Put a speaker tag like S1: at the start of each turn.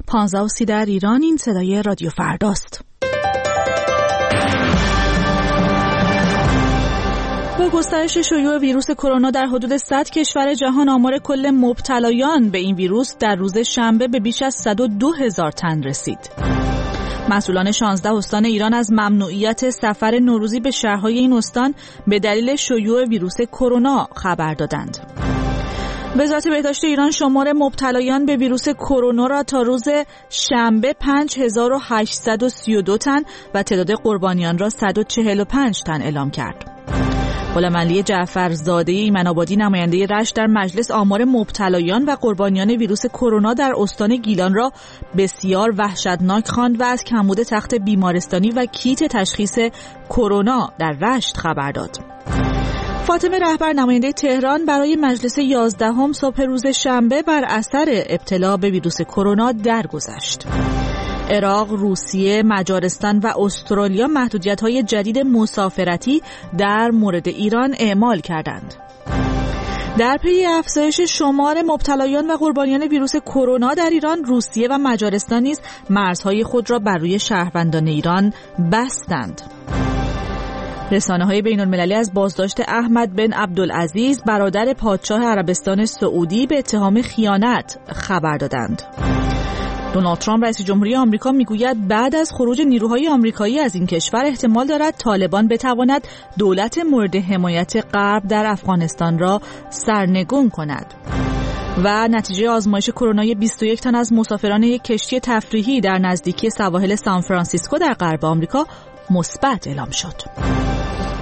S1: 15:30 در ایران. این صدای رادیو فرداست. با گسترش شیوع ویروس کرونا در حدود 100 کشور جهان، آمار کل مبتلایان به این ویروس در روز شنبه به بیش از 102,000 تن رسید. مسئولان 16 استان ایران از ممنوعیت سفر نوروزی به شهرهای این استان به دلیل شیوع ویروس کرونا خبر دادند. وزارت بهداشت ایران شمار مبتلایان به ویروس کرونا را تا روز شنبه 5832 تن و تعداد قربانیان را 145 تن اعلام کرد. غلام علی جعفرزاده ایمن‌آبادی نماینده رشت در مجلس آمار مبتلایان و قربانیان ویروس کرونا در استان گیلان را بسیار وحشتناک خواند و از کمبود تخت بیمارستانی و کیت تشخیص کرونا در رشت خبر داد. فاطمه رهبر نماینده تهران برای مجلس 11 صبح روز شنبه بر اثر ابتلا به ویروس کرونا درگذشت. عراق، روسیه، مجارستان و استرالیا محدودیت‌های جدید مسافرتی در مورد ایران اعمال کردند. در پی افزایش شمار مبتلایان و قربانیان ویروس کرونا در ایران، روسیه و مجارستان نیز مرزهای خود را بر روی شهروندان ایران بستند. رسانه‌های بین‌المللی از بازداشت احمد بن عبدالعزیز برادر پادشاه عربستان سعودی به اتهام خیانت خبر دادند. دونالد ترامپ رئیس جمهوری آمریکا میگوید بعد از خروج نیروهای آمریکایی از این کشور احتمال دارد طالبان بتواند دولت مورد حمایت غرب در افغانستان را سرنگون کند. و نتیجه آزمایش کرونای 21 تن از مسافران یک کشتی تفریحی در نزدیکی سواحل سان فرانسیسکو در غرب آمریکا مثبت اعلام شد.